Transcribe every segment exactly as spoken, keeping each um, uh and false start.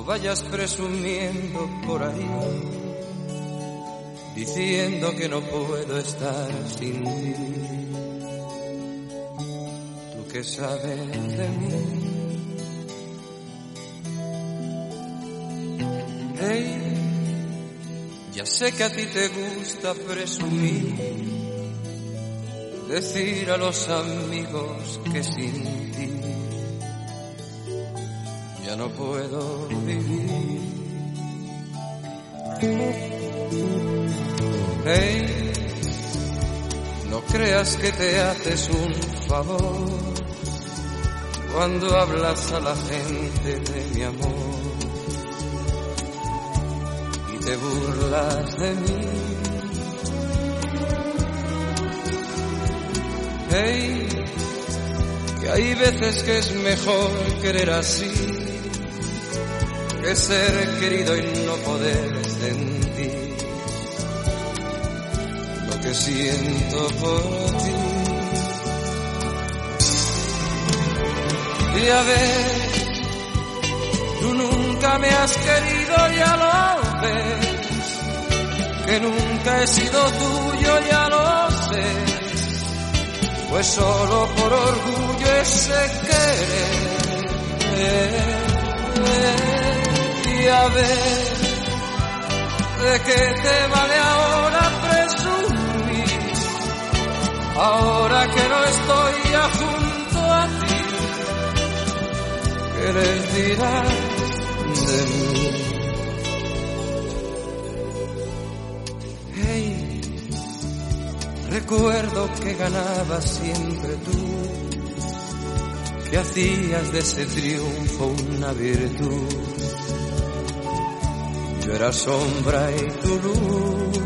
vayas presumiendo por ahí, diciendo que no puedo estar sin ti. Tú que sabes de mí. Hey, ya sé que a ti te gusta presumir, decir a los amigos que sin ti ya no puedo vivir. Hey, no creas que te haces un favor cuando hablas a la gente de mi amor y te burlas de mí. Hey, que hay veces que es mejor querer así que ser querido y no poder sentir lo que siento por ti. Y a ver, tú nunca me has querido, ya lo ves, que nunca he sido tuyo, ya lo sé, pues solo por orgullo ese querer. Y a ver, ¿de qué te vale ahora presumir? Ahora que no estoy ya junto a ti, ¿qué les dirás de mí? Hey, recuerdo que ganabas siempre tú, que hacías de ese triunfo una virtud. Yo era sombra y tu luz.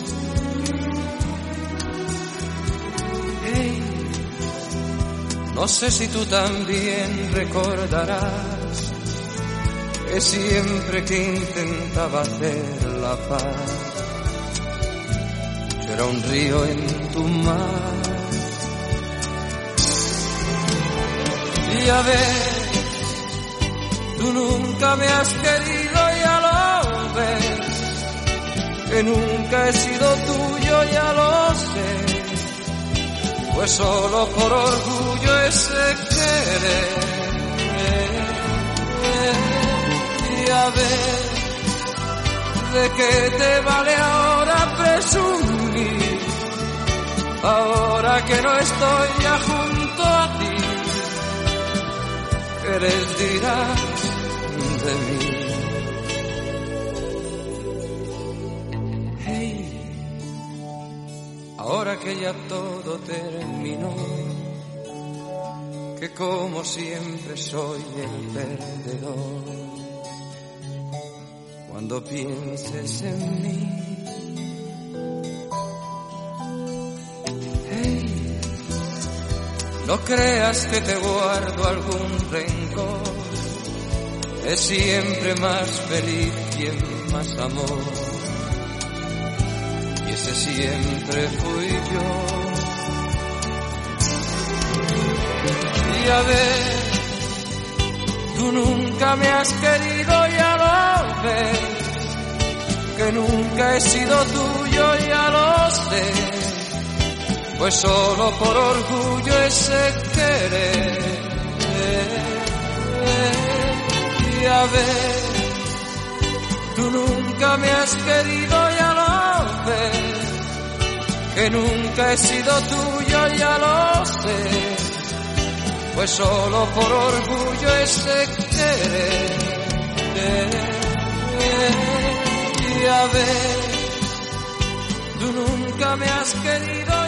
Hey, no sé si tú también recordarás que siempre que intentaba hacer la paz, yo era un río en tu mar. Y a ver, tú nunca me has querido, ya lo ves, que nunca he sido tuyo, ya lo sé, pues solo por orgullo ese querer. Y a ver, ¿de qué te vale ahora presumir? Ahora que no estoy ya junto a ti, ¿qué les dirás de mí? Hey, ahora que ya todo terminó, que como siempre soy el perdedor, cuando pienses en mí, no creas que te guardo algún rencor, es siempre más feliz quien más amor, y ese siempre fui yo. Y a ver, tú nunca me has querido, ya lo ves, que nunca he sido tuyo, ya lo sé, pues solo por orgullo ese querer. Y a ver, tú nunca me has querido, ya lo ves, que nunca he sido tuyo, ya lo sé, pues solo por orgullo ese querer. Y a ver, tú nunca me has querido,